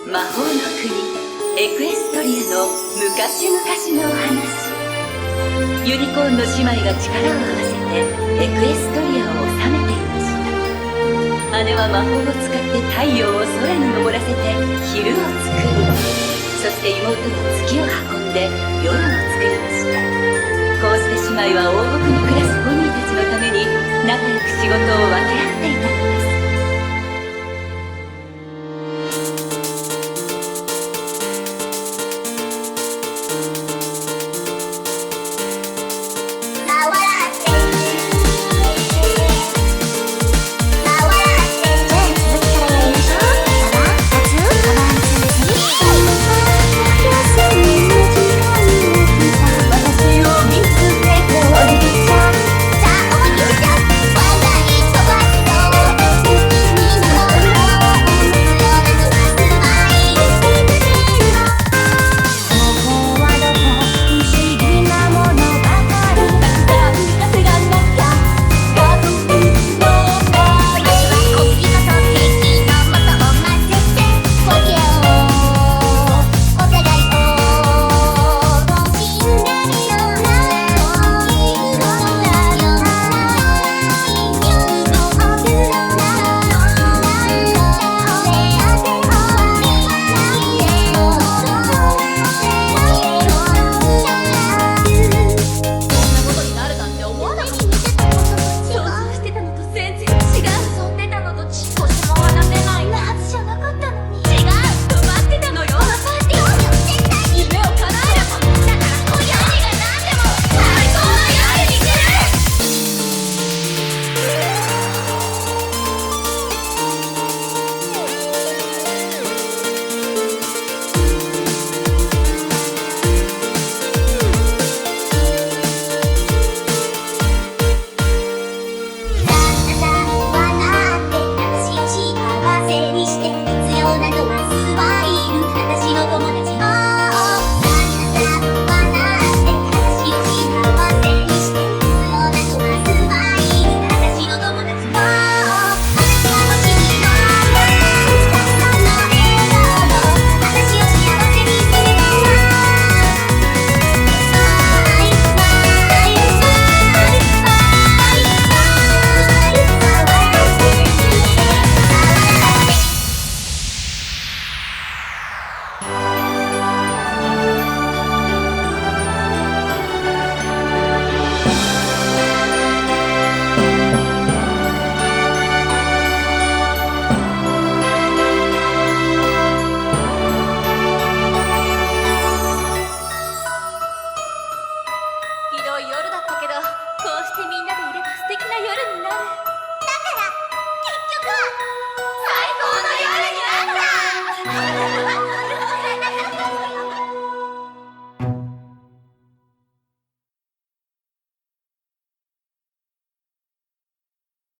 魔法の国エクエストリアの昔々のお話。ユニコーンの姉妹が力を合わせてエクエストリアを治めていました。姉は魔法を使って太陽を空に昇らせて昼を作り、そして妹は月を運んで夜を作りました。こうして姉妹は王国に暮らすポニーたちのために仲良く仕事を分け